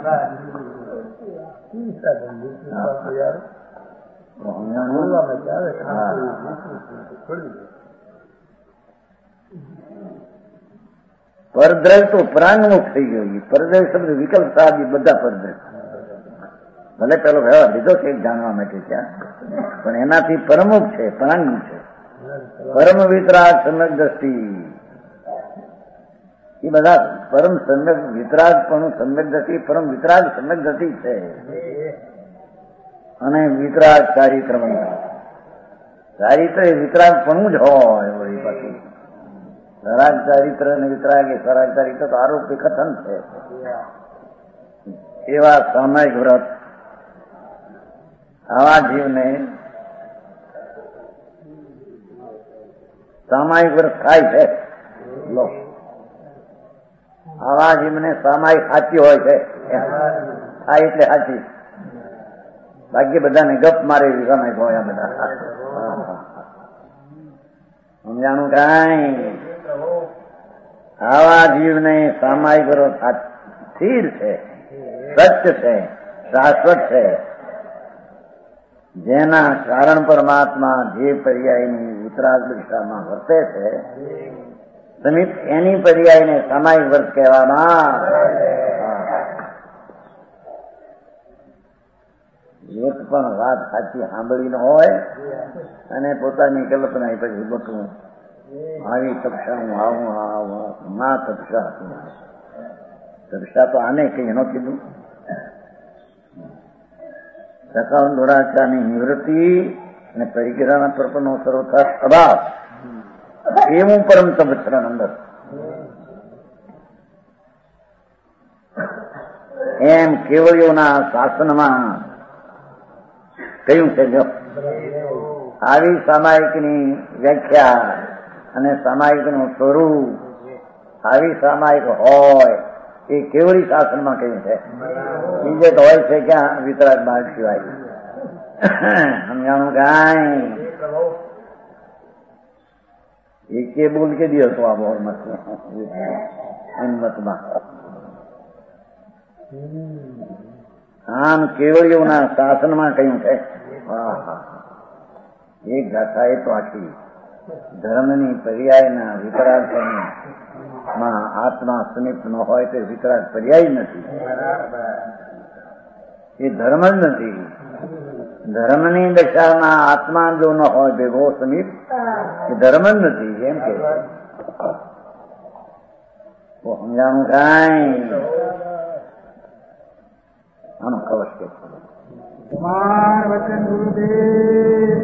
પરદ્રવ્ય તો પ્રાંગમુખ થઈ ગયો પરદ્રવ્ય શબ્દ વિકલ્પ સાદી બધા પરદ્રવ્ય ભલે પેલો વ્યવહાર લીધો છે જાણવા માટે ત્યાં પણ એનાથી પરમુખ છે પ્રાંગમુખ છે પરમ વિતરાગ સમ્યક દ્રષ્ટિ એ બધા પરમ સમ્યક વિતરાગ પણ સમ્યક દ્રષ્ટિ પરમ વિતરાગ સમ્યક દ્રષ્ટિ છે અને વિતરાગ ચારિત્ર ચારિત્ર એ વિતરાગ પણ જ હોય વળી પાછું સરાગ ચારિત્ર અને વિતરાગ એ સરાગ ચારિત્ર તો આરોપી કથન છે એવા સામાયિક વ્રત આવા જીવને સામાયિક વ્રત થાય છે લો આવા જીવને સામાયિક સાચી હોય છે થાય એટલે સાચી બાકી બધાને ગપ મારે સામાયિક હોય બધા સમજાણું કાંઈ આવા જીવને સામાયિક વ્રત સ્થિર છે સત્ય છે શાશ્વત છે જેના કારણ પરમાત્મા જે પર્યાયની વિતરાગ દિશામાં વર્તે છે સમીપ એની પર્યાયને સામાયિક વ્રત કહેવામાં એક પણ વાત સાચી સાંભળી ન હોય અને પોતાની કલ્પના પછી બકવું આવી તપસા હું આવું મા તપસા તપસા તો આને કઈ એનો કીધું સકાઉન દોડાચાની નિવૃત્તિ અને પરિગ્રહના પ્રપનો સર્વથા અભાવ એવું પરમ તપસ્યા અંદર એમ કેવળીઓના શાસનમાં કહ્યું છે જો આવી સામાયિકની વ્યાખ્યા અને સામાયિકનું સ્વરૂપ આવી સામાયિક હોય એ કેવળી શાસનમાં કહ્યું છે બીજે તો હોય છે ક્યાં વિતરાગ માર્ગ સિવાય સમજાણું કાંઈ એકે બોલ કે દી હતો આ બહુ મતમાં આમ કેવળીઓના શાસનમાં કહ્યું છે એક ગાથા એ તો આખી ધર્મની પર્યાયના વિતરાગમાં આત્મા સમીપ ન હોય તે વિતરાગ પર્યાય નથી એ ધર્મ જ નથી ધર્મની દશામાં આત્મા જો ન હોય ભેગો સમીપ એ ધર્મ જ નથી એમ કે સમજાણું કાંઈ આનો કવચ કે કુમાર વચન ગુરુદેવ